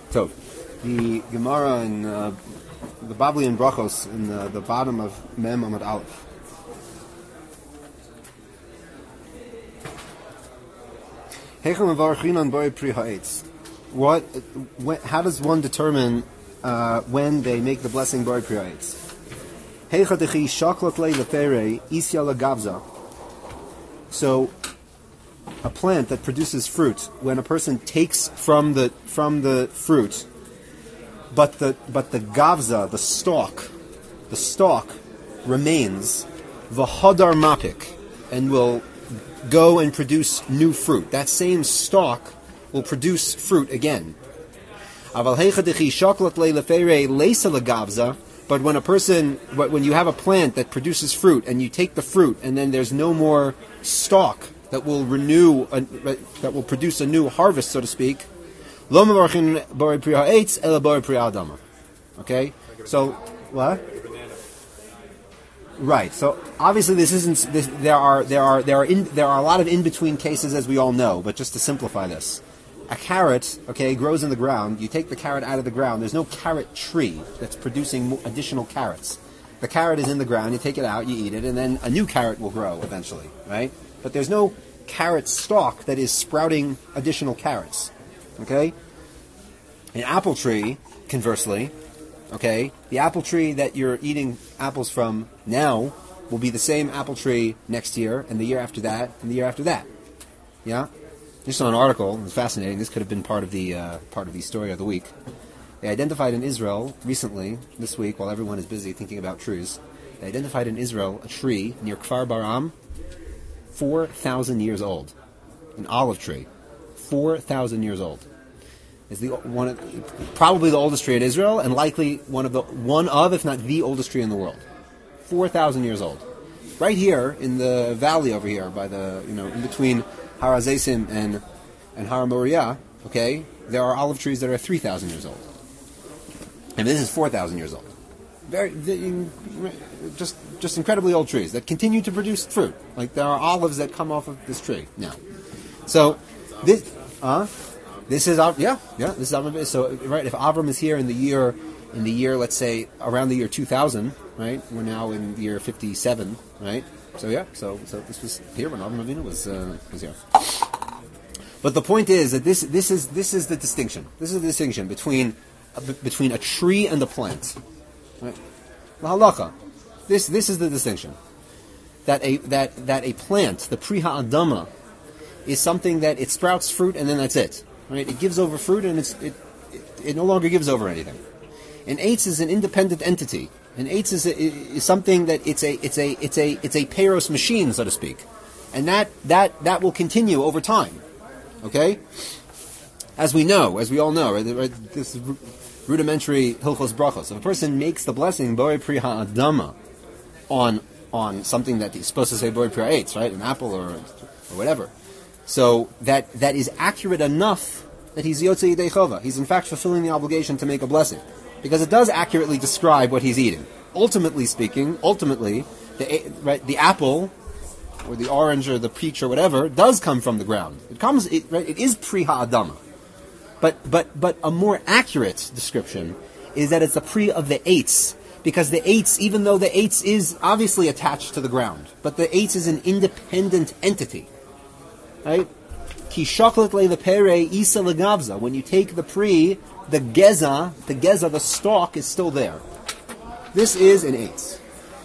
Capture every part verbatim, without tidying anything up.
So, the Gemara in uh, the Babli and Brachos in the, the bottom of Mem Amud Aleph. What? When, how does one determine uh, when they make the blessing Bori Pri Ha'etz? So, a plant that produces fruit, when a person takes from the from the fruit, but the but the gavza, the stalk, the stalk remains the hadar mapik, and will go and produce new fruit. That same stalk will produce fruit again. But when a person, when you have a plant that produces fruit, and you take the fruit, and then there's no more stalk that will renew, a, that will produce a new harvest, so to speak. Okay, so what? Right. So obviously, this isn't. This, there are there are there are in, there are a lot of in between cases, as we all know. But just to simplify this, a carrot, okay, grows in the ground. You take the carrot out of the ground. There's no carrot tree that's producing additional carrots. The carrot is in the ground. You take it out, you eat it, and then a new carrot will grow eventually, right? But there's no carrot stalk that is sprouting additional carrots. Okay? An apple tree, conversely, okay, the apple tree that you're eating apples from now will be the same apple tree next year, and the year after that, and the year after that. Yeah? Just saw an article, it's fascinating, this could have been part of the uh, part of the story of the week. They identified in Israel recently, this week, while everyone is busy thinking about trees, they identified in Israel a tree near Kfar Baram, four thousand years old. An olive tree. four thousand years old. It's the one of, probably the oldest tree in Israel, and likely one of the one of, if not the oldest tree in the world. four thousand years old. Right here in the valley over here, by the, you know, in between Har HaZeisim and and Har Moriah, okay, there are olive trees that are three thousand years old. And this is four thousand years old. Very, just just incredibly old trees that continue to produce fruit. Like there are olives that come off of this tree now. So this, uh, this is yeah, yeah. This is Avram. So right, if Avram is here in the year, in the year, let's say around the year two thousand, right? We're now in the year fifty-seven, right? So yeah, so so this was here when Avram Avinu was uh, was here. But the point is that this this is this is the distinction. This is the distinction between uh, b- between a tree and a plant. Right? The halacha. This this is the distinction. That a that that a plant, the Pri Ha'adama, is something that it sprouts fruit and then that's it. Right? It gives over fruit and it's it it, it no longer gives over anything. An eitz is an independent entity. An eitz is, a, is something that it's a it's a it's a it's a peiros machine, so to speak, and that that that will continue over time. Okay, as we know, as we all know, right, right, this is rudimentary hilchos brachos. If a person makes the blessing Borei Pri Ha'adama on on something that he's supposed to say Borei Pri Ha'etz, right, an apple or or whatever, so that that is accurate enough that he's Yotzei Yidei Chova. He's in fact fulfilling the obligation to make a blessing. Because it does accurately describe what he's eating. Ultimately speaking, ultimately, the right, the apple, or the orange, or the peach, or whatever, does come from the ground. It comes, it, right, it is Pri Ha'adama. But but but a more accurate description is that it's a Pri of the eitz, because the eitz, even though the eitz is obviously attached to the ground, but the eitz is an independent entity, right? Ki shoklet le lepere isa legavza. When you take the Pri, the geza, the geza, the stalk is still there. This is an eitz.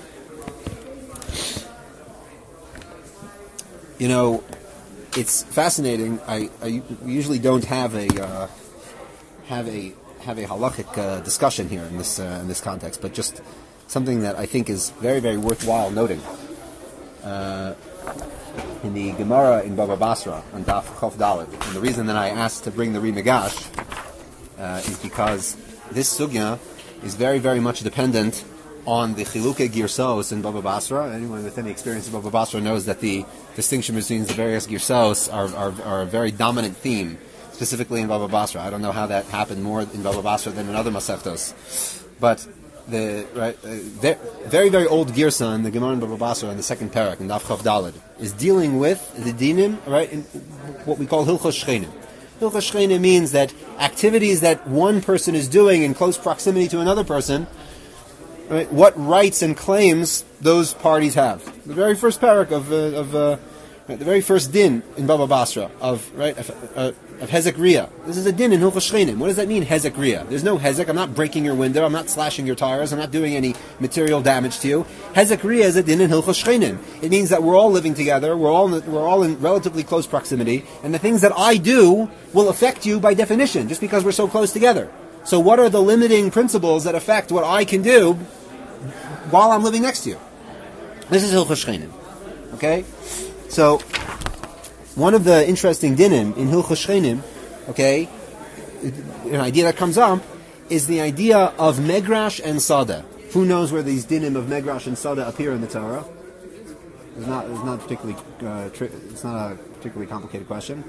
You know, it's fascinating. I, I usually don't have a uh, have a have a halachic uh, discussion here in this uh, in this context, but just something that I think is very very worthwhile noting. Uh, in the Gemara in Baba Basra on Daf Chof Dalet, and the reason that I asked to bring the Ri Nagash Uh, is because this sugya is very, very much dependent on the Chiluke Girsos in Baba Basra. Anyone with any experience in Baba Basra knows that the distinction between the various Girsos are, are, are a very dominant theme, specifically in Baba Basra. I don't know how that happened more in Baba Basra than in other Masechtos. But the right, uh, very, very old Girsa in the Gemara in Baba Basra in the second parak, in Daf Chav Daled, is dealing with the dinim, right, in what we call Hilchos Shchenim. Hilchos Shchenim means that activities that one person is doing in close proximity to another person, right, what rights and claims those parties have. The very first parak of uh, of uh, right, the very first din in Baba Basra of right of, uh, of Hezek Riyah. This is a din in Hilchos Shchenim. What does that mean, Hezek Riyah? There's no Hezek. I'm not breaking your window. I'm not slashing your tires. I'm not doing any material damage to you. Hezek Riyah is a din in Hilchos Shchenim. It means that we're all living together. We're all in, we're all in relatively close proximity, and the things that I do will affect you by definition, just because we're so close together. So, what are the limiting principles that affect what I can do while I'm living next to you? This is Hilchos Shchenim. Okay? So, one of the interesting dinim in Hilchos Shchenim, okay, an idea that comes up, is the idea of Megrash and Sada. Who knows where these dinim of Megrash and Sada appear in the Torah? It's not, it's not particularly, uh, tri- it's not a particularly complicated question.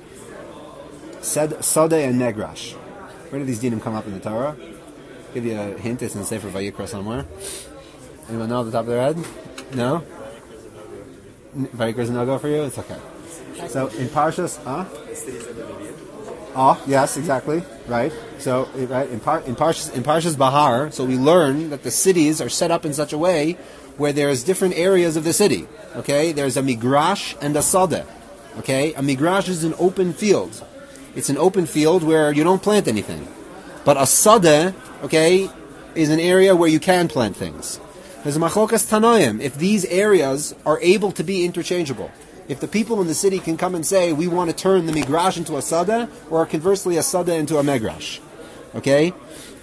Sad, Sada and Megrash. Where do these dinim come up in the Torah? Give you a hint. It's in the Sefer Vayikra somewhere. Anyone know off the top of their head? No? Vayikra is a no-go for you? It's okay. So in Parshas, huh? Oh, yes, exactly, right. So, right in, Par, in Parshas in Parshas Bahar, so we learn that the cities are set up in such a way where there's different areas of the city. Okay, there's a migrash and a sadeh. Okay, a migrash is an open field. It's an open field where you don't plant anything. But a sadeh, okay, is an area where you can plant things. There's a machlokas tanoim. If these areas are able to be interchangeable, if the people in the city can come and say, we want to turn the migrash into a sadeh, or conversely a sadeh into a megrash. Okay?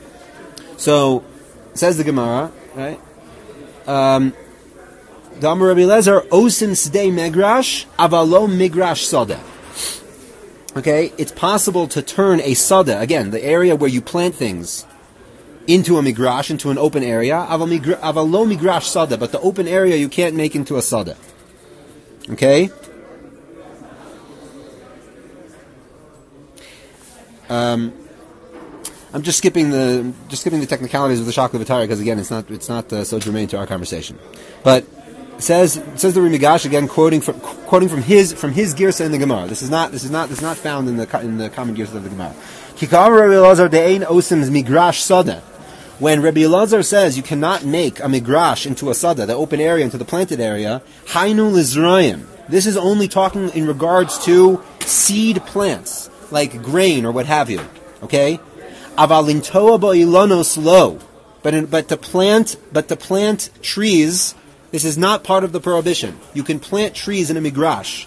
So, says the Gemara, right? Um, Damar Rabbi Lezer, osin sdei megrash, avalo migrash sadeh. Okay? It's possible to turn a sadeh, again, the area where you plant things, into a migrash, into an open area, avalo migrash sadeh, but the open area you can't make into a sadeh. Okay. Um, I'm just skipping the just skipping the technicalities of the Shakla V'Tara because again, it's not it's not uh, so germane to our conversation. But it says it says the Rimigash again, quoting from quoting from his from his girsa in the Gemara. This is not this is not this is not found in the in the common girsa of the Gemara. Kikar Rabbi Elazar de'ein osim migrash sadeh. When Rabbi Elazar says you cannot make a migrash into a sada, the open area into the planted area, hainu lizrayim. This is only talking in regards to seed plants, like grain or what have you. Okay? Avalintoa ba'ilonos lo. But in, but to plant but to plant trees, this is not part of the prohibition. You can plant trees in a migrash.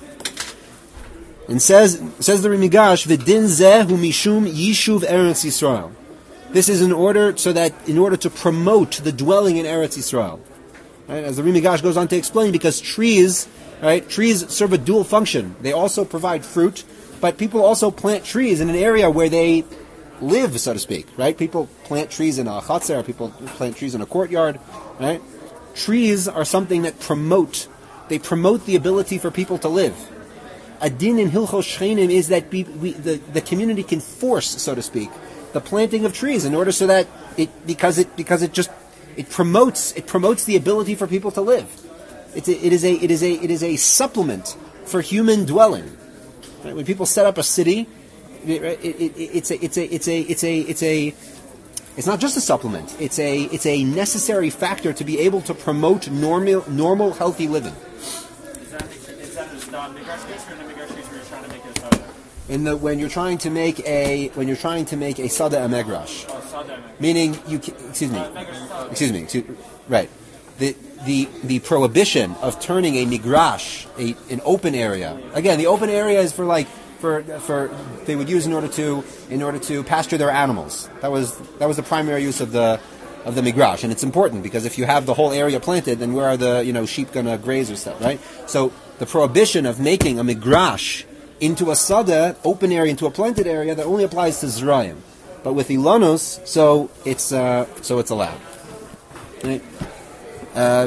And says says the Rimigash, v'din zeh hu mishum yishuv Eretz Yisrael. This is in order so that in order to promote the dwelling in Eretz Yisrael, right? As the Rimigash goes on to explain, because trees, right? Trees serve a dual function. They also provide fruit, but people also plant trees in an area where they live, so to speak, right? People plant trees in a chatzer, people plant trees in a courtyard, right? Trees are something that promote. They promote the ability for people to live. A din in Hilchos Shchenim is that we, we, the the community can force, so to speak, the planting of trees in order so that it because it because it just it promotes it promotes the ability for people to live. It's a, it is a it is a it is a supplement for human dwelling. Right? When people set up a city, it, it, it, it's a it's a it's a it's a it's a it's not just a supplement. It's a it's a necessary factor to be able to promote normal normal healthy living. Is that is that the migrash case or the migrash case where you're trying to make it a sada? In the when you're trying to make a when you're trying to make a sada a megrash, Oh, sada megrash. meaning you ca- excuse me, Uh, megrash sada. excuse me, excuse, right, the the the prohibition of turning a migrash a an open area. Again, the open area is for like for for they would use in order to in order to pasture their animals. That was that was the primary use of the of the migrash, and it's important because if you have the whole area planted, then where are the you know sheep going to graze or stuff, right? So the prohibition of making a migrash into a sada, open area, into a planted area, that only applies to Zerayim. But with Ilanos, so it's uh, so it's allowed. Right? Uh,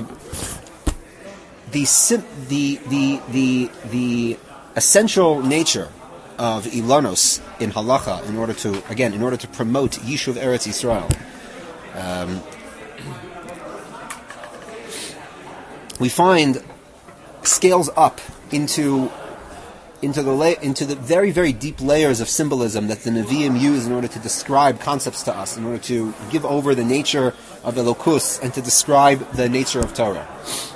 the, sim- the the the the essential nature of Ilanos in halacha, in order to again, in order to promote Yishuv Eretz Yisrael, um, we find scales up into into the la- into the very, very deep layers of symbolism that the Nevi'im use in order to describe concepts to us, in order to give over the nature of Elokus and to describe the nature of Torah.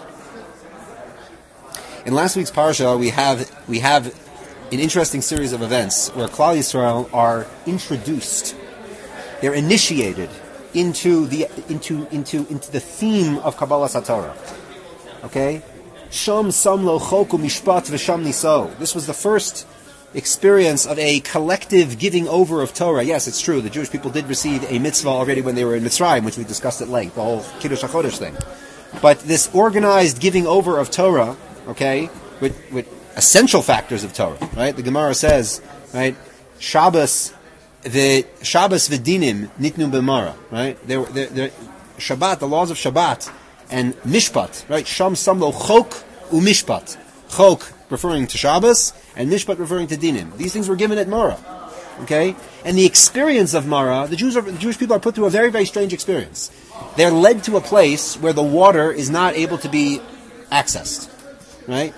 In last week's parsha, we have we have an interesting series of events where Klal Yisrael are introduced, they're initiated into the into into into the theme of Kabbalas HaTorah. Okay. Sham sam lo choku mishpat v'sham niso. This was the first experience of a collective giving over of Torah. Yes, it's true. The Jewish people did receive a mitzvah already when they were in Mitzrayim, which we discussed at length, the whole Kiddush HaChodesh thing. But this organized giving over of Torah, okay, with, with essential factors of Torah, right? The Gemara says, right, Shabbos, the Shabbos v'dinim nitnu b'mara, right? There, there, there, Shabbat, the laws of Shabbat, and Mishpat, right? Sham sam lo chok u Mishpat. Chok referring to Shabbos, and Mishpat referring to Dinim. These things were given at Mara, okay? And the experience of Mara, the Jews are, the Jewish people are put through a very, very strange experience. They're led to a place where the water is not able to be accessed, right?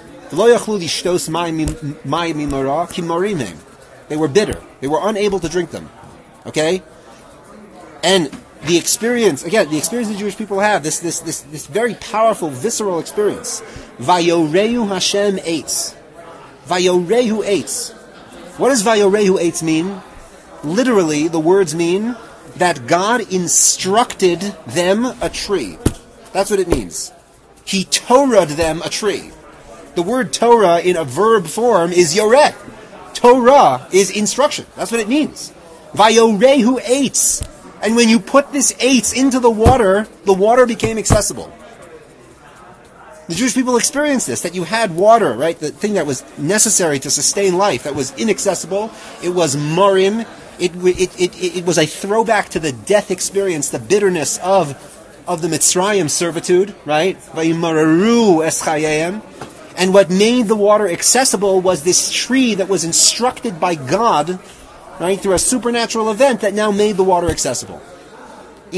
They were bitter. They were unable to drink them, okay? And the experience, again, the experience the Jewish people have, this this this, this very powerful, visceral experience. Vayorehu Hashem eitz. Vayorehu eitz. What does Vayorehu eitz mean? Literally, the words mean that God instructed them a tree. That's what it means. He Torah'd them a tree. The word Torah in a verb form is yoreh. Torah is instruction. That's what it means. Vayorehu eitz. And when you put this eitz into the water, the water became accessible. The Jewish people experienced this, that you had water, right? The thing that was necessary to sustain life, that was inaccessible. It was marim. It, it, it, it was a throwback to the death experience, the bitterness of, of the Mitzrayim servitude, right? Vayimararu es chayayim. And what made the water accessible was this tree that was instructed by God, right, through a supernatural event that now made the water accessible. If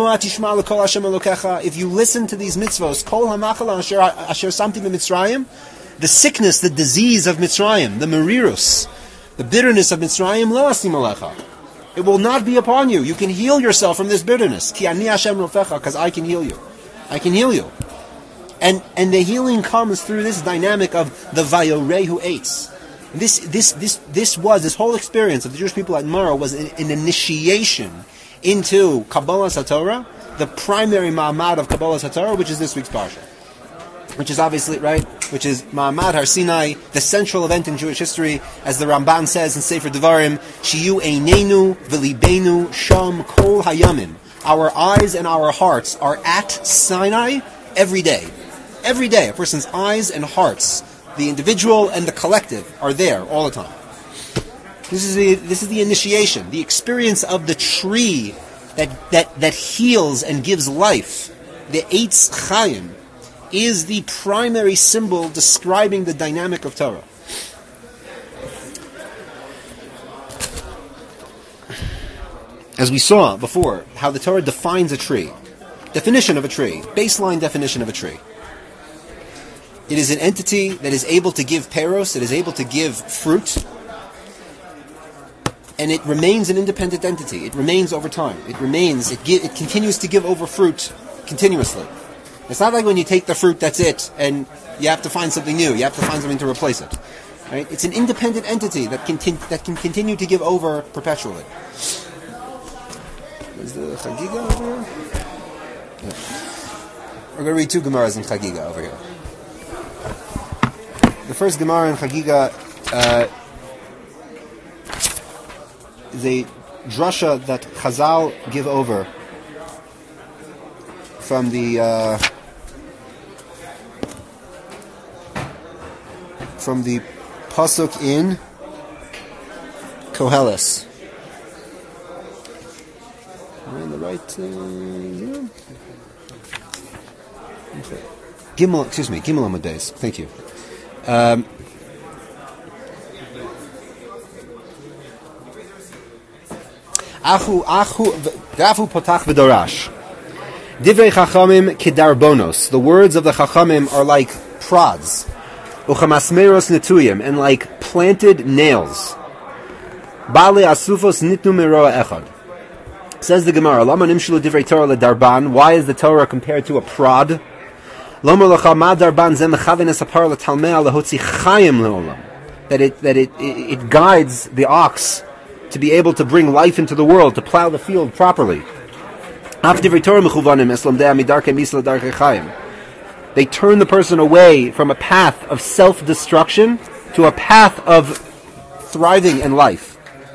you listen to these mitzvos, kol hamachala asher samti b'Mitzrayim, the sickness, the disease of Mitzrayim, the merirus, the bitterness of Mitzrayim, lo asim alecha. It will not be upon you. You can heal yourself from this bitterness. Ki ani Hashem rofecha, because I can heal you. I can heal you. And and the healing comes through this dynamic of the vayorehu eitz. This this this this was this whole experience of the Jewish people at Mara was an, an initiation into Kabbalas HaTorah, the primary ma'amad of Kabbalas HaTorah, which is this week's parsha, which is obviously right, which is Ma'amad Har Sinai, the central event in Jewish history, as the Ramban says in Sefer Devarim, Shiyu Einenu v'Libeinu Sham Kol Hayamim. Our eyes and our hearts are at Sinai every day. Every day, a person's eyes and hearts, the individual and the collective, are there all the time. This is the this is the initiation, the experience of the tree that that, that heals and gives life. The Eitz Chaim is the primary symbol describing the dynamic of Torah. As we saw before, how the Torah defines a tree. Definition of a tree, baseline definition of a tree. It is an entity that is able to give peros, it is able to give fruit, and it remains an independent entity. It remains over time. It remains, it, gi- it continues to give over fruit continuously. It's not like when you take the fruit, that's it, and you have to find something new. You have to find something to replace it. Right? It's an independent entity that can, that can continue to give over perpetually. Is the Chagiga over here? Yeah. We're going to read two Gemaras in Chagiga over here. The first Gemara in Chagiga uh, is a drasha that Chazal give over from the uh, from the pasuk in Koheles. Am I in the right? Uh, yeah. Okay. Gimel, excuse me, Gimel Amud Beis. Thank you. Um, Achu achu dafu potach v'dorash. Divrei chachamim kedarbonos. The words of the chachamim are like prods, uchamasmeros netuyim, and like planted nails. Bali asufos nitnu meroa echad. Says the Gemara, Lama nimshulu divrei Torah ledarban. Why is the Torah compared to a prod? Lama lecha ma darban zeh mechaven es hapar letalmei lehotzi chayim leolam. That it that it, it it guides the ox to be able to bring life into the world, to plow the field properly. Af divrei Torah mechuvanim es lamdei midarkei misla darkei chayim. They turn the person away from a path of self-destruction to a path of thriving and life.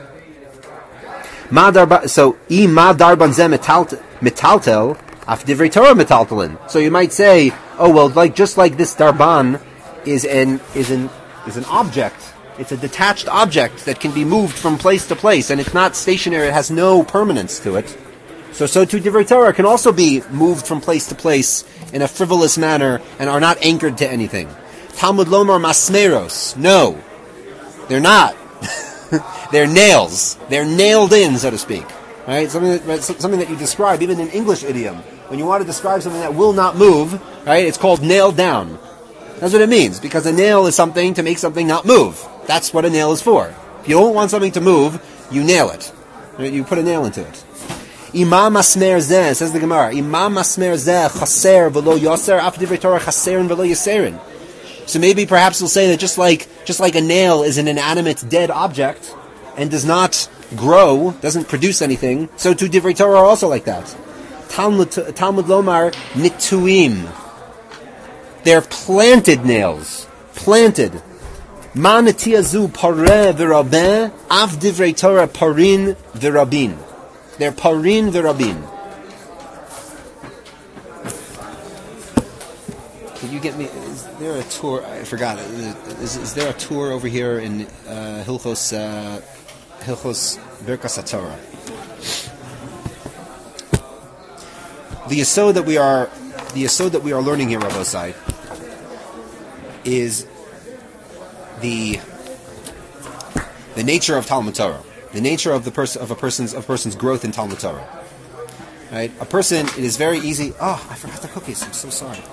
So, I ma darban zeh metaltel, af divrei Torah metaltelin. So you might say, oh well, like just like this darban is an is an is an object. It's a detached object that can be moved from place to place, and it's not stationary. It has no permanence to it. So, so too divrei Torah can also be moved from place to place in a frivolous manner and are not anchored to anything. Talmud lomar masmeros. No, they're not. They're nails. They're nailed in, so to speak. Right? Something that, something that you describe, even in English idiom. When you want to describe something that will not move, right, it's called nailed down. That's what it means, because a nail is something to make something not move. That's what a nail is for. If you don't want something to move, you nail it. Right? You put a nail into it. Imam masmer zeh, says the Gemara, Imam masmer zeh chaser v'lo yoser, af divrei Torah chaserin v'lo yoserin. So maybe perhaps we'll say that just like just like a nail is an inanimate dead object and does not grow, doesn't produce anything, so too divrei Torah are also like that. Talmud, Talmud lomar nituim. They're planted nails. Planted. Ma netiazu pareh v'rabeh, af divrei Torah parin v'rabin. They're parin v'rabin. Can you get me? Is there a tour? I forgot. Is, is there a tour over here in uh, Hilchos uh, Hilchos Birkas HaTorah? The yesod that we are the yesod that we are learning here, Rabbosai, is the the nature of Talmud Torah, the nature of the person of a person's of a person's growth in Talmud Torah. Right? A person, it is very easy. Oh, I forgot the cookies. I'm so sorry.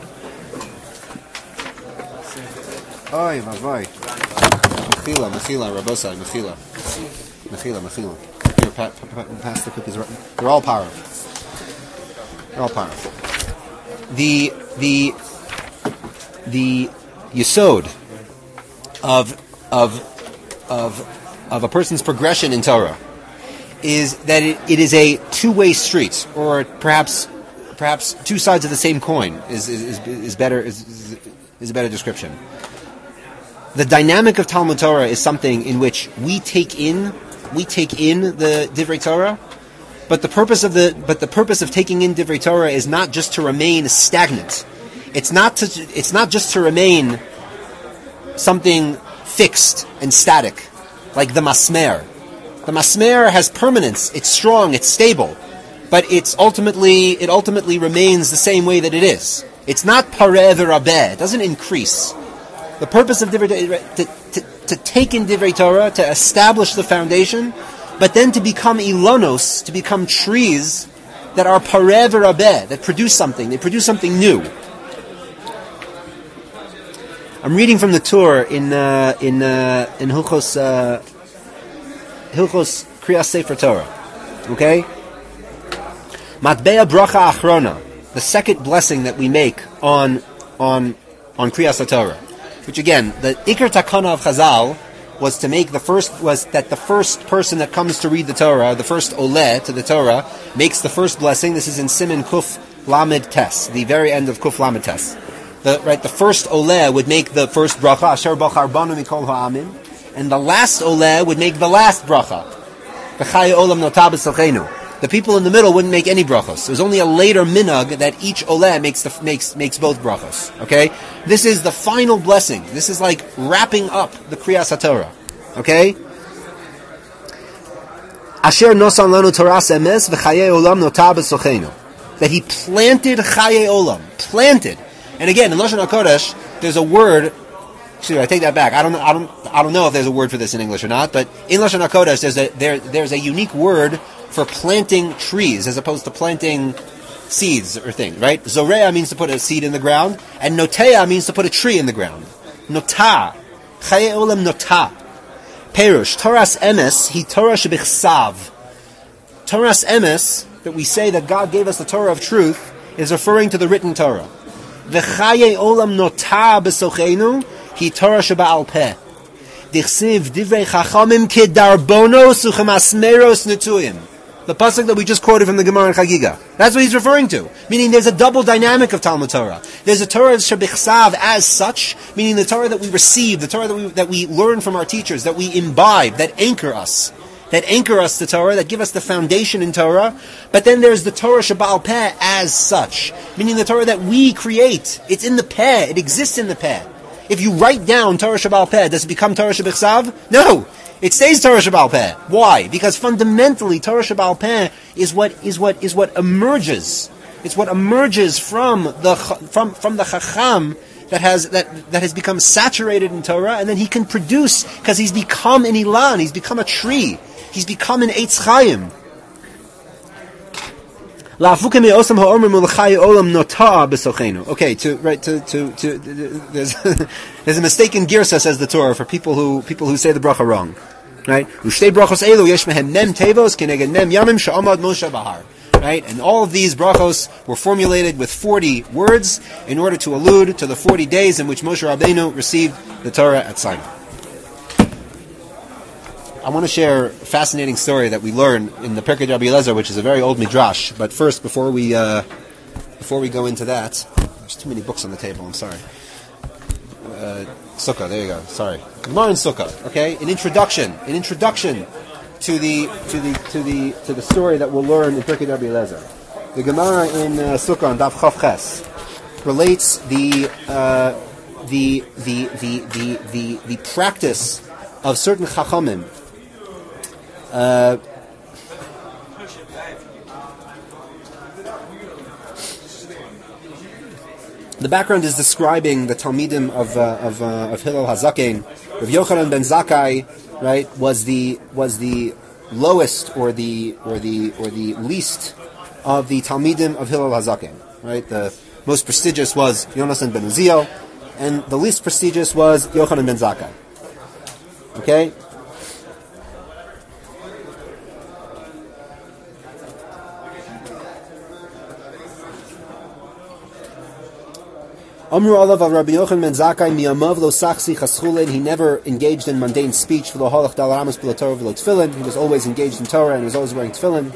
Oy, vavoy. Mechila, mechila, Rabbosai, mechila. Mechila, mechila. Here, pa, pa, pa, pass the cookies. They're all powerful. They're all powerful. The, the, the yesod of, of, of, of a person's progression in Torah is that it, it is a two-way street, or perhaps, perhaps two sides of the same coin is, is, is better, is, is a better description. The dynamic of Talmud Torah is something in which we take in, we take in the Divrei Torah, but the purpose of the, but the purpose of taking in Divrei Torah is not just to remain stagnant. It's not to, it's not just to remain something fixed and static, like the masmer. The masmer has permanence. It's strong. It's stable, but it's ultimately, it ultimately remains the same way that it is. It's not pareh v'rabeh. It doesn't increase. The purpose of Divrei Torah is to, to, to take in Divrei Torah, to establish the foundation, but then to become ilonos, to become trees that are pareh v'rabeh, that produce something. They produce something new. I'm reading from the Tur in uh, in uh, in Hilchos uh, Hilchos Kriyas Sefer Torah. Okay, Matbea bracha achrona, the second blessing that we make on on on Kriyas Torah. Which again, the Iker Takana of Chazal was to make the first, was that the first person that comes to read the Torah, the first Oleh to the Torah, makes the first blessing. This is in Siman Kuf Lamed Tes, the very end of Kuf Lamed Tes. The, right, the first Oleh would make the first bracha, Asher Bachar Banu Mikol Ha'amim, and the last Oleh would make the last bracha, V'chaya Olam Notab B'Salchenu. The people in the middle wouldn't make any brachos. There's only a later minhag that each oleh makes the, makes makes both brachos. Okay, this is the final blessing. This is like wrapping up the Kriyas HaTorah. Okay. Asher nosan lanu toras emes v'chayei olam notab b'sochenu. That he planted chayei olam, planted. And again, in Lashon HaKodesh, there's a word. Excuse me, I take that back. I don't, I don't, I don't know if there's a word for this in English or not. But in Lashon HaKodesh, there's a there, there's a unique word for planting trees as opposed to planting seeds or things, right? Zorea means to put a seed in the ground, and notea means to put a tree in the ground. Notah. Chayei olam notah. Perush, Toras Emes, he Torah shebichsav. Toras Emes, that we say that God gave us the Torah of truth, is referring to the written Torah. V'chaye olam notah b'sochenu, he Torah sheba'al peh. Dichsiv divrei chachamim kedarbonos uchemasmeros netuyim. The pasuk that we just quoted from the Gemara in Chagiga. That's what he's referring to. Meaning there's a double dynamic of Talmud Torah. There's a Torah shebichsav as such, meaning the Torah that we receive, the Torah that we, that we learn from our teachers, that we imbibe, that anchor us. That anchor us to Torah, that give us the foundation in Torah. But then there's the Torah Sheba'al Peh as such. Meaning the Torah that we create. It's in the Peh. It exists in the Peh. If you write down Torah Sheba'al Peh, does it become Torah Shebichsav? No! It stays Torah Sheba'al Peh. Why? Because fundamentally, Torah Sheba'al Peh is what is what is what emerges. It's what emerges from the from from the Chacham that has that that has become saturated in Torah, and then he can produce because he's become an Ilan. He's become a tree. He's become an Eitz Chaim. Okay, to right to to to there's there's a mistaken girsa, says the Torah, for people who people who say the bracha wrong, right? Right, and all of these brachos were formulated with forty words in order to allude to the forty days in which Moshe Rabbeinu received the Torah at Sinai. I want to share a fascinating story that we learn in the Pirkei Rabbi Eliezer, which is a very old midrash. But first, before we uh, before we go into that, there's too many books on the table. I'm sorry. Uh, Sukkah, there you go. Sorry, Gemara in Sukkah. Okay, an introduction, an introduction to the to the to the to the story that we'll learn in Pirkei Rabbi Eliezer. The Gemara in uh, Sukkah on Daf Chav Ches relates the uh, the, the the the the the practice of certain Chachamim. Uh, the background is describing the Talmidim of uh, of, uh, of Hillel Hazaken. Rav Yochanan ben Zakkai, right, was the was the lowest or the or the or the least of the Talmidim of Hillel Hazaken. Right, the most prestigious was Yonasan ben Uziel, and the least prestigious was Yochanan ben Zakkai. Okay. Amru Alav of Rabbi Yochanan ben Zakkai miyamav lo sachsi chaschulin. He never engaged in mundane speech. For the halach dal ramos b'lo Torah v'lo tefillin. He was always engaged in Torah and he was always wearing tefillin.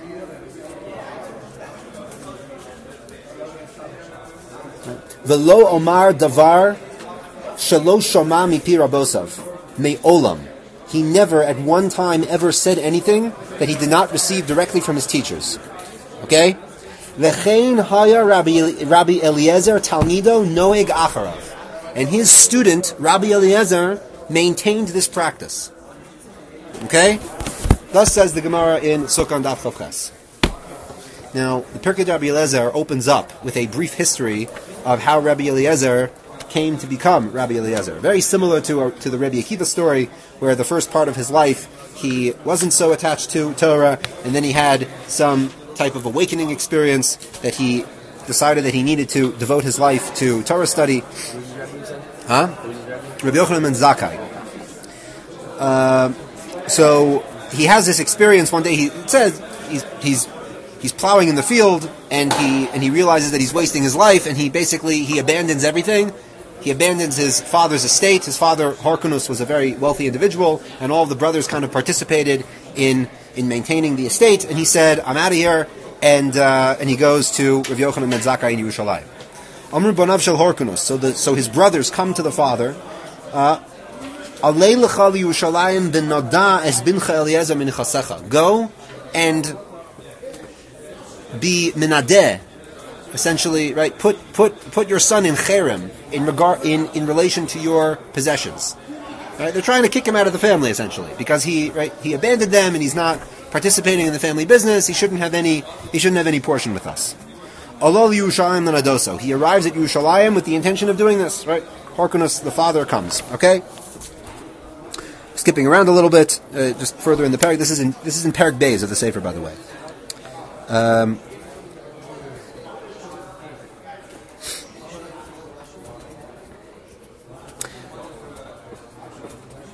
V'lo omar davar shelo shoma mipi rabosav me olam. He never at one time ever said anything that he did not receive directly from his teachers. Okay? V'chein haya Rabbi, Rabbi Eliezer Talmido noeg acharav. And his student, Rabbi Eliezer, maintained this practice. Okay? Thus says the Gemara in Sukkah Daf Chav Ches. Now, the Pirkei Rabbi Eliezer opens up with a brief history of how Rabbi Eliezer came to become Rabbi Eliezer. Very similar to, uh, to the Rabbi Akiva story, where the first part of his life, he wasn't so attached to Torah, and then he had some type of awakening experience that he decided that he needed to devote his life to Torah study. Huh? Rabbi Yochanan ben Zakkai. Uh, so he has this experience one day. He it says he's he's he's plowing in the field and he and he realizes that he's wasting his life, and he basically he abandons everything. He abandons his father's estate. His father Harkunus was a very wealthy individual, and all of the brothers kind of participated in. in maintaining the estate, and he said, I'm out of here, and uh, and he goes to Rav Yochanan ben Zakkai in Yerushalayim. Amr Bonav Shel Horkunus. So the so his brothers come to the father. Alei lecha Yerushalayim ben Noda es bincha Eliezer min chasecha. Go and be minadeh, essentially, right? Put put put your son in cherem in regard in, in relation to your possessions. Right? They're trying to kick him out of the family, essentially, because he right he abandoned them and he's not participating in the family business. He shouldn't have any he shouldn't have any portion with us. Alol Yerushalayim Nanadoso. He arrives at Yerushalayim with the intention of doing this. Right? Harkunus, the father, comes. Okay. Skipping around a little bit, uh, just further in the parak. This is in this is in Parak Beis of the Sefer, by the way. Um,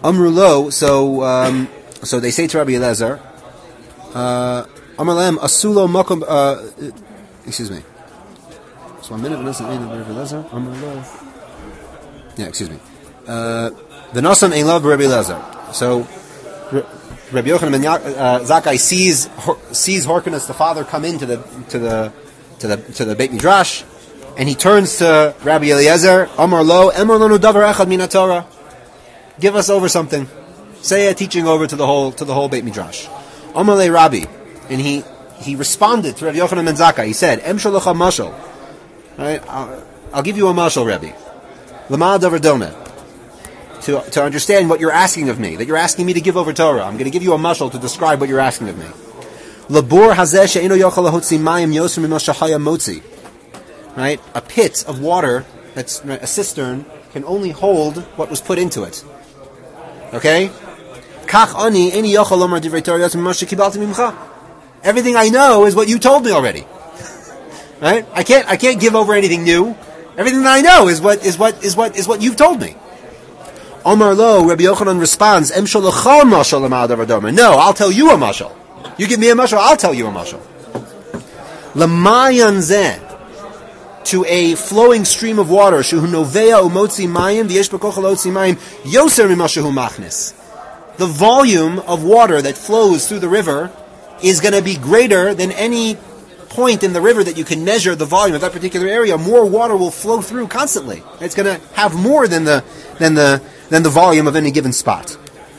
Amru lo, so um, so they say to Rabbi Eliezer, uh, Amar lehem asulo makom. Uh, excuse me. So one minute. Rabbi Eliezer. Amru lo. Yeah, excuse me. The Nasam ein love Rabbi Eliezer. So Rabbi Yochanan ben uh, Zakkai sees sees Horkanus the father come into the to the to the to the Beit Midrash, and he turns to Rabbi Eliezer. Amar lo, Emor lanu davar echad min haTorah. Give us over something. Say a teaching over to the whole to the whole Beit Midrash. Amar le Rabbi, and he he responded to Rabbi Yochanan ben Zakkai. He said, Em shalocha mashal. Right, I'll, I'll give you a mashal, Rabbi. Lama davar domeh. To, to understand what you're asking of me, that you're asking me to give over Torah. I'm going to give you a mashal to describe what you're asking of me. Labor hazeh she'eno yochel lahotzi mayim yoser mimah shehaya motzi. Right? A pit of water, that's a cistern, can only hold what was put into it. Okay? Kach ani eni yochel lomar divrei Torah yoser mimah shekibalti mimcha. Everything I know is what you told me already. Right? I can't I can't give over anything new. Everything that I know is what is what is what is what you've told me. Omar lo, Rabbi Yochanan responds, Em sholocha mashal l'ma'ad avadomer. No, I'll tell you a mashal. You give me a mashal, I'll tell you a mashal. L'mayan zeh, to a flowing stream of water, shehu novea umotzi mayim, v'yesh b'kochel otzi mayim, yoser mimashehu machnis. The volume of water that flows through the river is going to be greater than any point in the river that you can measure the volume of that particular area. More water will flow through constantly. It's going to have more than the than the than the volume of any given spot.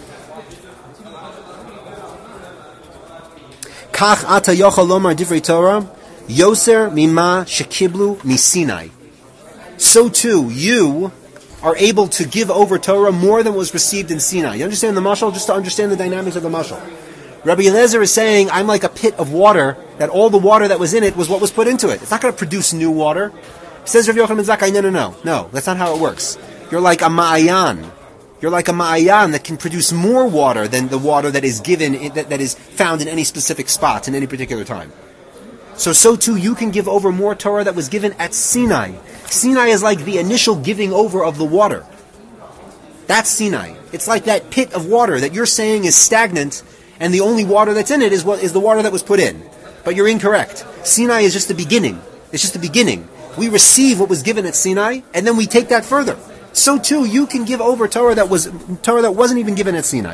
Kach ata yochel lomar divrei Torah yoser mima shekiblu misinai. So too, you are able to give over Torah more than was received in Sinai. You understand the mashal? Just to understand the dynamics of the mashal. Rabbi Eliezer is saying, I'm like a pit of water, that all the water that was in it was what was put into it. It's not going to produce new water. Says Rabbi Yochanan ben Zakkai, no, no, no. No, that's not how it works. You're like a ma'ayan. You're like a ma'ayan that can produce more water than the water that is given, that, that is found in any specific spot, in any particular time. So, so too, you can give over more Torah that was given at Sinai. Sinai is like the initial giving over of the water. That's Sinai. It's like that pit of water that you're saying is stagnant, and the only water that's in it is what is the water that was put in. But you're incorrect. Sinai is just the beginning. It's just the beginning. We receive what was given at Sinai, and then we take that further. So too, you can give over Torah that was Torah that wasn't even given at Sinai.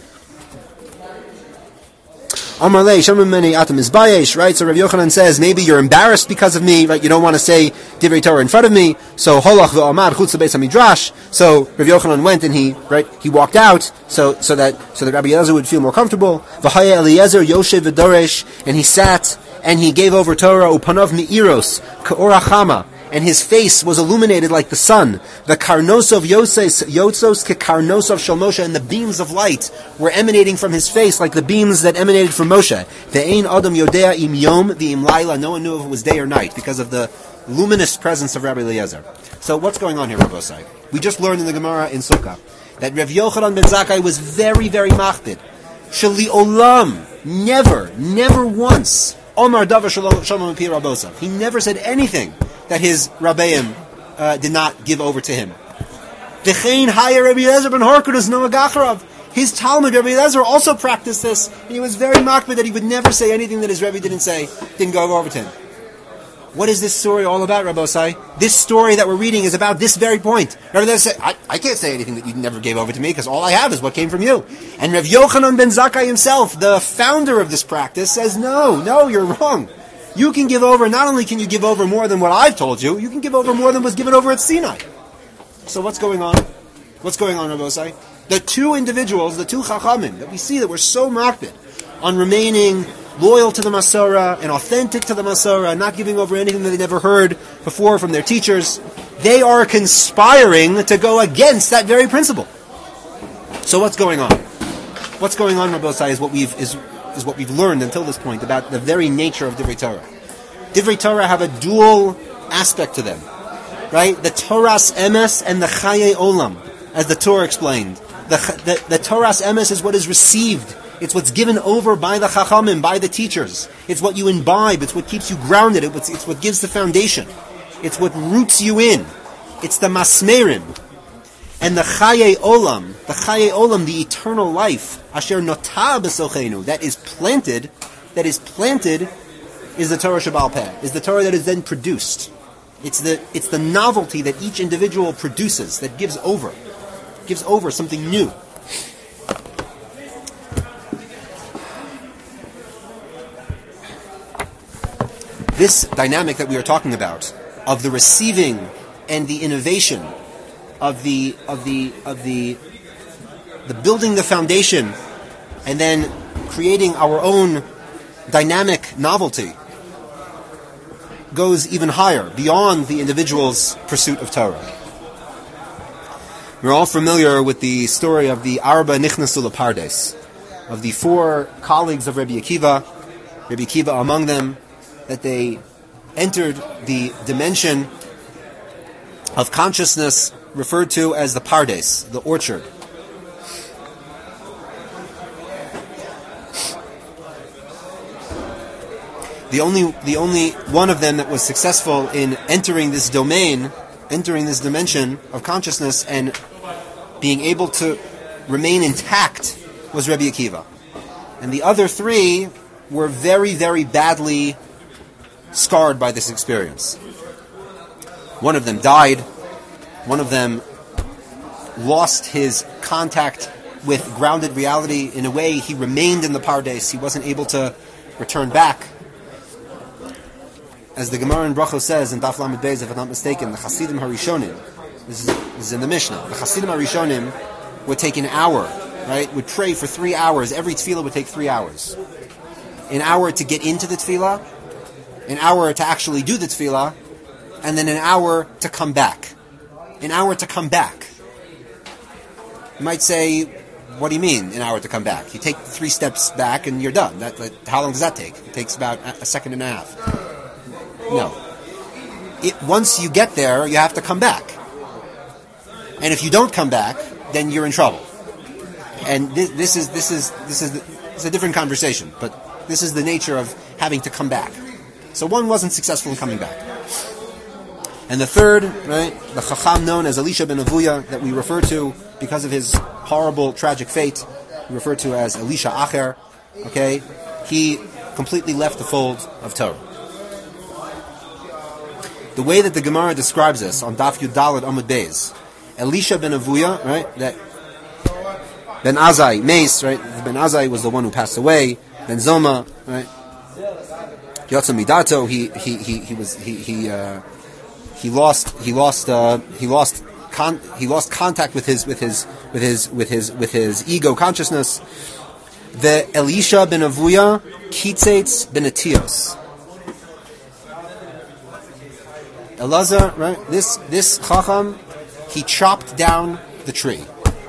Amar lei shamim meni atam izbayesh, right? So Rabbi Yochanan says, maybe you're embarrassed because of me, right? You don't want to say divrei Torah in front of me. So holach ve'amad chutz beis hamidrash. So Rabbi Yochanan went and he, right? He walked out, so so that so that Rabbi Eliezer would feel more comfortable. V'haya Eliezer yoshev v'doresh, and he sat and he gave over Torah upanav mi'iros ka'orachama. And his face was illuminated like the sun. The karnos of Yoses, Yotzos ke karnos of Shel Moshe, and the beams of light were emanating from his face like the beams that emanated from Moshe. Ve'ein adam yodea im yom v'im laila. No one knew if it was day or night because of the luminous presence of Rabbi Eliezer. So what's going on here, Rabbi Osai? We just learned in the Gemara in Sukkah that Rav Yochanan ben Zakkai was very, very machbid. Sheli olam, never, never once. Omar davar shalom pi Rabosa. He never said anything that his Rabbeim uh, did not give over to him. V'chein haya Rabbi Eliezer ben Horkanus Noah Gacharav. His Talmud, Rabbi Eliezer, also practiced this. And he was very makbid that he would never say anything that his Rebbe didn't say, didn't go over to him. What is this story all about, Rabbi Osai? This story that we're reading is about this very point. Rabbi Eliezer said, I, I can't say anything that you never gave over to me because all I have is what came from you. And Rav Yochanan ben Zakkai himself, the founder of this practice, says, no, no, you're wrong. You can give over, not only can you give over more than what I've told you, you can give over more than was given over at Sinai. So what's going on? What's going on, Rabbi Osai? The two individuals, the two chachamim, that we see that were so makbid on remaining loyal to the Masorah and authentic to the Masorah, not giving over anything that they never heard before from their teachers, they are conspiring to go against that very principle. So what's going on? What's going on, Rabbi Osai, is what we've is is what we've learned until this point about the very nature of Divrei Torah. Divrei Torah have a dual aspect to them, right? The Torah's emes and the Chaye Olam, as the Torah explained. The, the, the Torah's emes is what is received. It's what's given over by the Chachamim, by the teachers. It's what you imbibe. It's what keeps you grounded. It's, it's what gives the foundation. It's what roots you in. It's the Masmerim. And the Chaye Olam, the Chaye Olam, the eternal life, Asher Notah B'Sochenu, that is planted, that is planted, is the Torah Shebaal Peh, is the Torah that is then produced. It's the it's the novelty that each individual produces that gives over, gives over something new. This dynamic that we are talking about, of the receiving and the innovation, of the of the of the the building the foundation, and then creating our own dynamic novelty, goes even higher, beyond the individual's pursuit of Torah. We're all familiar with the story of the Arba Nichnasu Lepardes, of the four colleagues of Rabbi Akiva, Rabbi Akiva among them, that they entered the dimension of consciousness referred to as the Pardes, the orchard. The only, the only one of them that was successful in entering this domain, entering this dimension of consciousness and being able to remain intact was Rabbi Akiva. And the other three were very, very badly scarred by this experience. One of them died. One of them lost his contact with grounded reality. In a way, he remained in the Pardes. He wasn't able to return back. As the Gemara in Brachos says in Daf Lamed Beis, if I'm not mistaken, the Chasidim Harishonim, this is, this is in the Mishnah, the Chasidim Harishonim would take an hour, right? Would pray for three hours. Every tefillah would take three hours. An hour to get into the tefillah, an hour to actually do the tefillah, and then an hour to come back. An hour to come back. You might say, what do you mean, an hour to come back? You take three steps back and you're done. That, that, how long does that take? It takes about a second and a half. No. It, once you get there, you have to come back. And if you don't come back, then you're in trouble. And this, this is this is this is it's a different conversation, but this is the nature of having to come back. So one wasn't successful in coming back. And the third, right, the Chacham known as Elisha ben Avuya, that we refer to because of his horrible, tragic fate, we refer to as Elisha Acher, okay, he completely left the fold of Torah. The way that the Gemara describes this on Daf Yud Daled Amud Beis, Elisha ben Avuya, right, that Ben Azai, Mace, right, Ben Azai was the one who passed away, Ben Zoma, right, Yotzam Midato, he he he he was he he uh, he lost he lost uh, he lost con- he lost contact with his with his with his with his with his ego consciousness. The Elisha ben Avuya Kitzetz ben Atios. Elazar, right? This this Chacham, he chopped down the tree.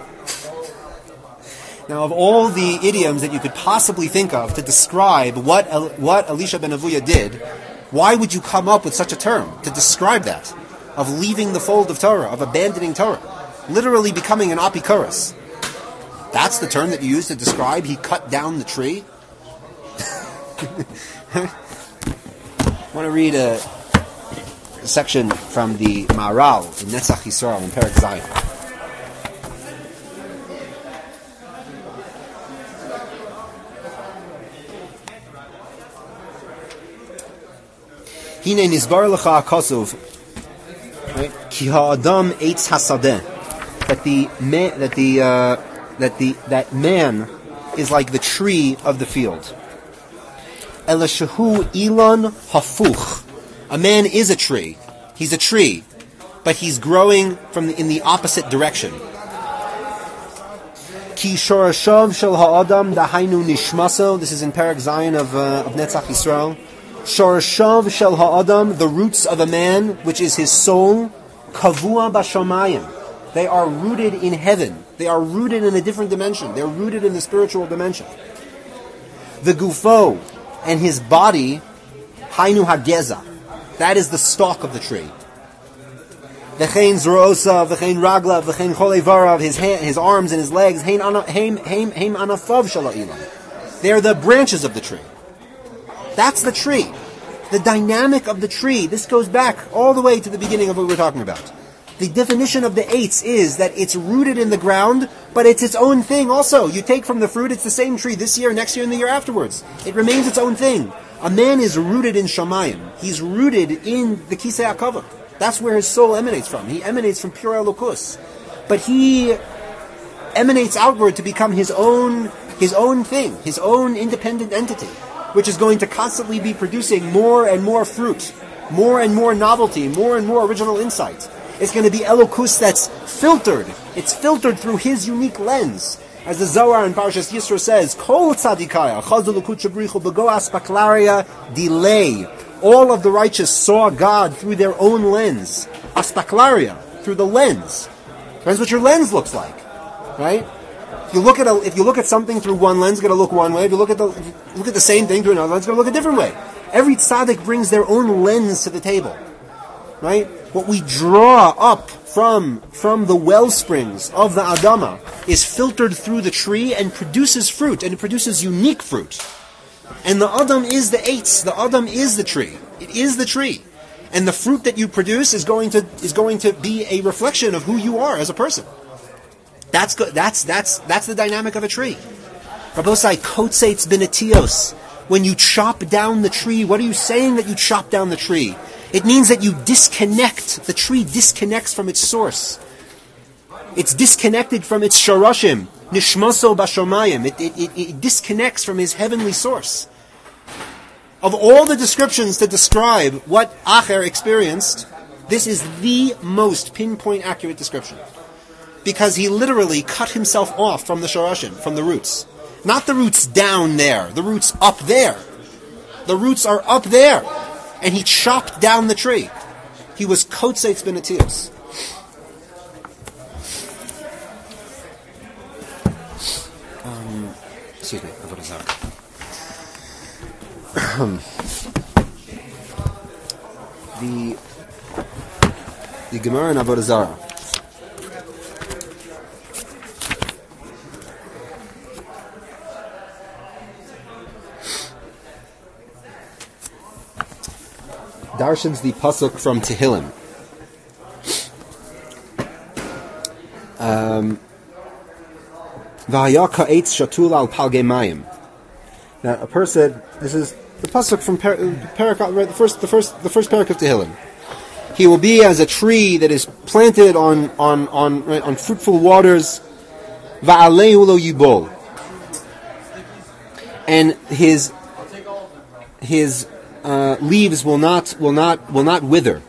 Now, of all the idioms that you could possibly think of to describe what El, what Elisha ben Avuya did, why would you come up with such a term to describe that? Of leaving the fold of Torah, of abandoning Torah, literally becoming an apikoros. That's the term that you use to describe he cut down the tree? I want to read a section from the Maharal in Netzach Yisrael in Perek Zayin. Hine nizbar lecha akosov, ki ha'adam eitz hasadeh, that the man, that the uh, that the that man is like the tree of the field. Elishahu ilan hafuch. A man is a tree. He's a tree, but he's growing from the, in the opposite direction. Ki shorashav shel ha'adam dahainu nishmaso. This is in Perek Zayin of uh, of Netzach Yisrael. Shorashav shel ha'adam, the roots of a man, which is his soul, kavua bashamayim. They are rooted in heaven. They are rooted in a different dimension. They're rooted in the spiritual dimension. The gufo and his body, hainu hageza. That is the stalk of the tree. V'chein zrosa, v'chein ragla, v'chein cholevarav, his hand, his arms and his legs, hein anafav shala'ilam. They're the branches of the tree. That's the tree. The dynamic of the tree. This goes back all the way to the beginning of what we're talking about. The definition of the eitz is that it's rooted in the ground, but it's its own thing also. You take from the fruit, it's the same tree this year, next year, and the year afterwards. It remains its own thing. A man is rooted in Shamayim. He's rooted in the Kisei HaKavod. That's where his soul emanates from. He emanates from pure Elokus. But he emanates outward to become his own, his own thing, his own independent entity, which is going to constantly be producing more and more fruit, more and more novelty, more and more original insight. It's going to be Elokus that's filtered. It's filtered through his unique lens. As the Zohar in Parashas Yisro says, Kol tzadikaya, chazal l'kut shabrichu b'go aspaklaria delay. All of the righteous saw God through their own lens. Aspaklaria, through the lens. That's what your lens looks like, right? If you look at a, if you look at something through one lens, it's going to look one way. If you look at the look at the same thing through another lens, it's going to look a different way. Every tzaddik brings their own lens to the table, right? What we draw up from from the well springs of the Adama is filtered through the tree and produces fruit, and it produces unique fruit. And the Adam is the eitz. The Adam is the tree. It is the tree. And the fruit that you produce is going to is going to be a reflection of who you are as a person. That's good. That's that's that's the dynamic of a tree. Rabbosai kotzeitz binetios. When you chop down the tree, what are you saying that you chop down the tree? It means that you disconnect. The tree disconnects from its source. It's disconnected from its shoroshim, nishmaso bashomayim. It, it, it, it disconnects from his heavenly source. Of all the descriptions to describe what Acher experienced, this is the most pinpoint accurate description. Because he literally cut himself off from the shoroshim, from the roots. Not the roots down there, the roots up there. The roots are up there. And he chopped down the tree. He was kotzeitz benetios. Um, excuse me, Avodah Zarah. the the Gemara in Avodah Zarah. Darshans the pasuk from Tehillim. Um, V'haya ka'etz shatul al palgei mayim. Now, a person. This is the pasuk from per, Parak, right, the first, the first, the first parak of Tehillim. He will be as a tree that is planted on on on right, on fruitful waters. Va'alehu lo yibol. And his his. Uh, leaves will not will not will not wither.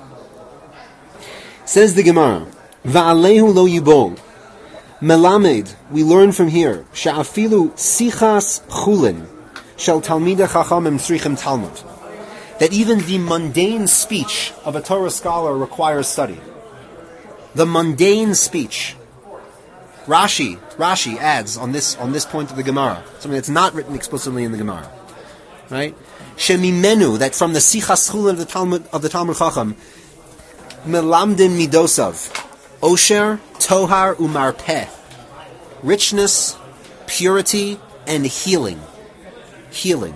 Says the Gemara, Va'alehu lo yibol. Melamed, we learn from here, Sha'afilu sichas chulin shel talmidei chachamim tzrichem talmud. That even the mundane speech of a Torah scholar requires study. The mundane speech. Rashi, Rashi adds on this on this point of the Gemara, something that's not written explicitly in the Gemara, right? Shemimenu, that from the sichas chulin of the Talmud of the Talmud Chacham, melamdin midosav, osher, tohar, umarpeh, richness, purity, and healing. Healing.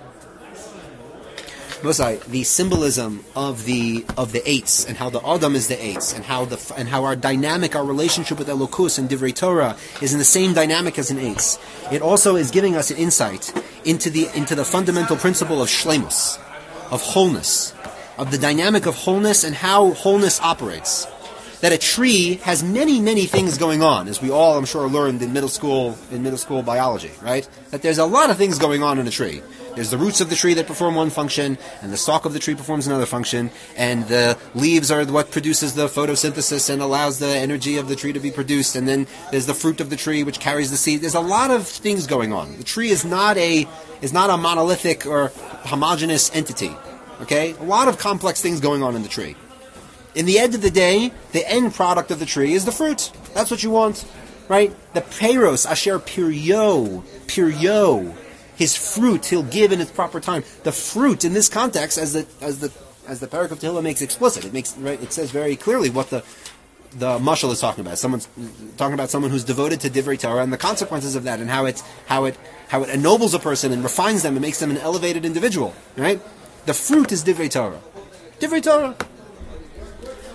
Mosai, the symbolism of the of the eitz and how the Adam is the eitz and how the and how our dynamic, our relationship with Elokus and Divrei Torah is in the same dynamic as an eitz. It also is giving us an insight into the into the fundamental principle of shleimus, of wholeness, of the dynamic of wholeness and how wholeness operates. That a tree has many, many things going on, as we all, I'm sure, learned in middle school in middle school biology, right? That there's a lot of things going on in a tree. There's the roots of the tree that perform one function, and the stalk of the tree performs another function, and the leaves are what produces the photosynthesis and allows the energy of the tree to be produced, and then there's the fruit of the tree which carries the seed. There's a lot of things going on. The tree is not a is not a monolithic or homogeneous entity. Okay? A lot of complex things going on in the tree. In the end of the day, the end product of the tree is the fruit. That's what you want, right? The peiros asher piryo, piryo, his fruit he'll give in its proper time. The fruit in this context, as the as the as the parak of Tehillah makes explicit, it makes right. It says very clearly what the the mashal is talking about. Someone's talking about someone who's devoted to Divrei Torah and the consequences of that, and how it how it how it ennobles a person and refines them and makes them an elevated individual. Right? The fruit is Divrei Torah. Divrei Torah.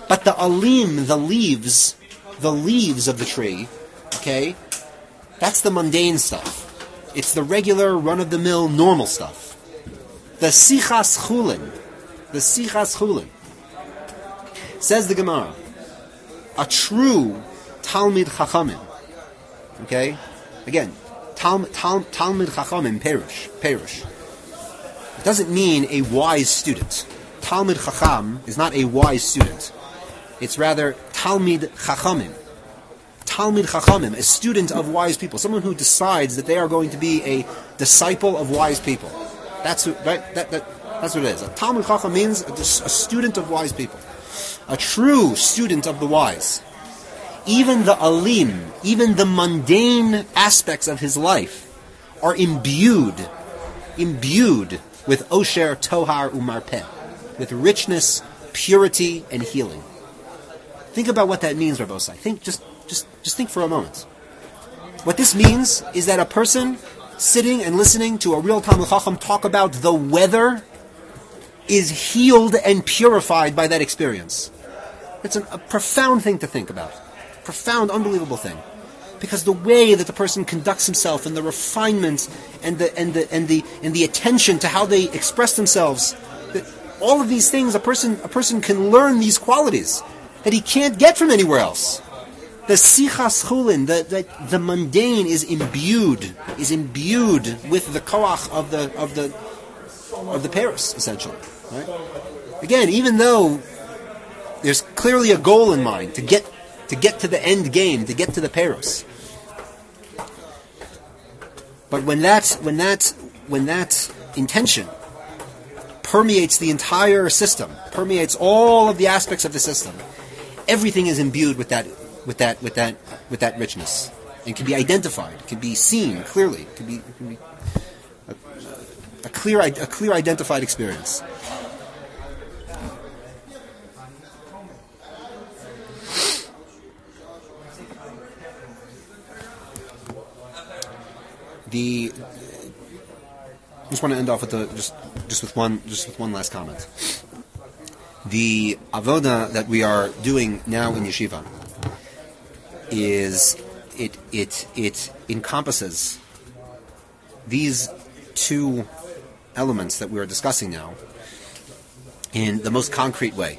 But the alim, the leaves, the leaves of the tree, okay, that's the mundane stuff. It's the regular, run-of-the-mill, normal stuff. The sichas chulin, the sichas chulin. Says the Gemara, a true Talmid Chachamim, okay, again, Tal, Tal, Talmid Chachamim, Perush, Perush. It doesn't mean a wise student. Talmid Chacham is not a wise student. It's rather Talmid Chachamim. Talmid Chachamim, a student of wise people, someone who decides that they are going to be a disciple of wise people. That's who, right. That, that, that's what it is. A Talmid Chacham means a, a student of wise people, a true student of the wise. Even the alim, even the mundane aspects of his life, are imbued, imbued with osher, tohar, umarpeh, with richness, purity, and healing. Think about what that means, Rabbosai. Think, just, just, just think for a moment. What this means is that a person sitting and listening to a real Talmid Chacham talk about the weather is healed and purified by that experience. It's an, a profound thing to think about. Profound, unbelievable thing. Because the way that the person conducts himself and the refinement and the and the and the and the attention to how they express themselves, that all of these things a person a person can learn these qualities that he can't get from anywhere else. The sichas chulin, the, the the mundane is imbued, is imbued with the koach of the of the of the Paris, essentially. Right? Again, even though there's clearly a goal in mind to get to get to the end game, to get to the Paris. But when that when that when that intention permeates the entire system, permeates all of the aspects of the system, everything is imbued with that with that with that with that richness. It can be identified, can be seen clearly, it can be, it can be a, a clear a clear identified experience. The I just want to end off with the just just with one just with one last comment. The avoda that we are doing now in yeshiva is it it it encompasses these two elements that we are discussing now in the most concrete way.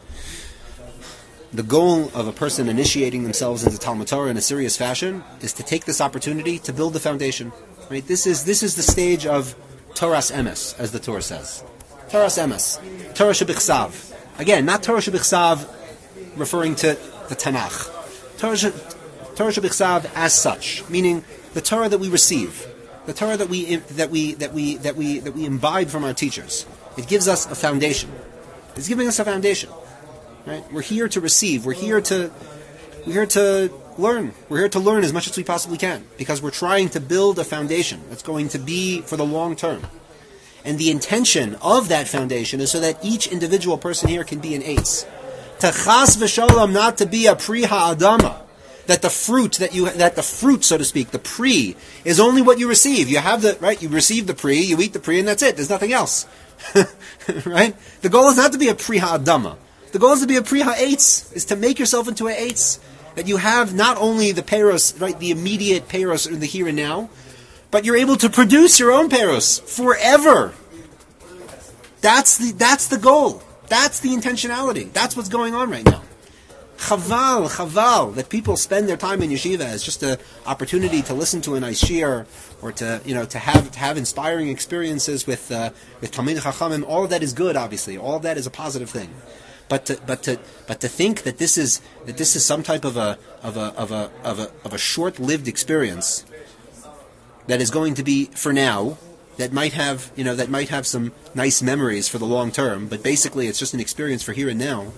The goal of a person initiating themselves into Talmud Torah in a serious fashion is to take this opportunity to build the foundation. Right? This is this is the stage of Toras Emes, as the Torah says. Toras Emes, Torah Shebichsav. Again, not Torah Shebichsav referring to the Tanakh. Torah, she, Torah Shebichsav as such, meaning the Torah that we receive, the Torah that we that we that we that we that we imbibe from our teachers. It gives us a foundation. It's giving us a foundation. Right? We're here to receive. We're here to we're here to learn. We're here to learn as much as we possibly can because we're trying to build a foundation that's going to be for the long term. And the intention of that foundation is so that each individual person here can be an eitz. To chas v'sholom, not to be a pri ha'adama. That the fruit that you that the fruit, so to speak, the pri is only what you receive. You have the right. You receive the pri, you eat the pri, and that's it. There's nothing else. Right? The goal is not to be a pri ha'adama. The goal is to be a pri ha'etz, is to make yourself into an eitz. That you have not only the peros, right, the immediate peros in the here and now, but you're able to produce your own peros forever. That's the that's the goal. That's the intentionality. That's what's going on right now. Chaval, chaval, that people spend their time in yeshiva as just an opportunity to listen to a nice shiur, or to you know to have to have inspiring experiences with uh, with Talmidei Chachamim. All of that is good, obviously. All of that is a positive thing. But to, but to but to think that this is that this is some type of a of a of a of a of a short-lived experience that is going to be for now, that might have you know that might have some nice memories for the long term, but basically it's just an experience for here and now.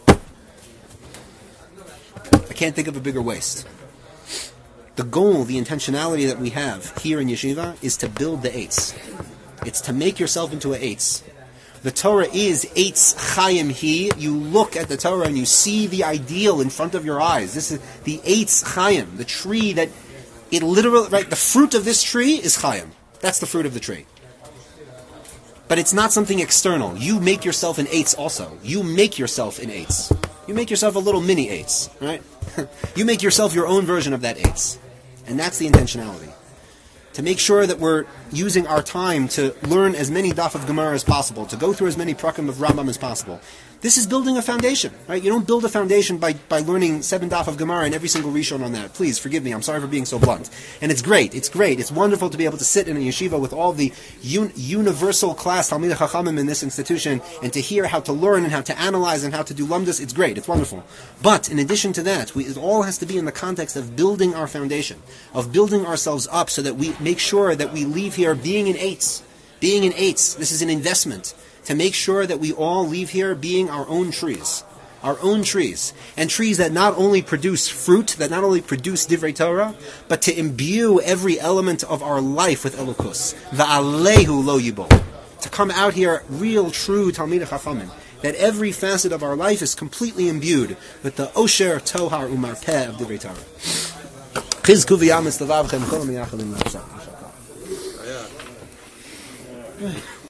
I can't think of a bigger waste. The goal, the intentionality that we have here in yeshiva is to build the eitz. It's to make yourself into an eitz. The Torah is Eitz Chaim Hi. You look at the Torah and you see the ideal in front of your eyes. This is the Eitz Chaim, the tree that it literally, right, the fruit of this tree is Chaim. That's the fruit of the tree. But it's not something external. You make yourself an Eitz also. You make yourself an Eitz. You make yourself a little mini eitz, right? You make yourself your own version of that eitz. And that's the intentionality. To make sure that we're using our time to learn as many daf of Gemara as possible, to go through as many prakim of Rambam as possible. This is building a foundation, right? You don't build a foundation by, by learning seven daf of Gemara and every single rishon on that. Please, forgive me, I'm sorry for being so blunt. And it's great, it's great, it's wonderful to be able to sit in a yeshiva with all the un- universal class Talmidei Chachamim in this institution and to hear how to learn and how to analyze and how to do lumdus. It's great, it's wonderful. But in addition to that, we, it all has to be in the context of building our foundation, of building ourselves up so that we make sure that we leave here being an eitz. Being an eitz, this is an investment. To make sure that we all leave here being our own trees. Our own trees. And trees that not only produce fruit, that not only produce divrei Torah, but to imbue every element of our life with Elokus. Va'alehu lo yibol. To come out here real, true Talmidei Chachamim. That every facet of our life is completely imbued with the Osher, Tohar, Umarpeh of divrei Torah. Chizku v'yamis levavchem kol miyachal im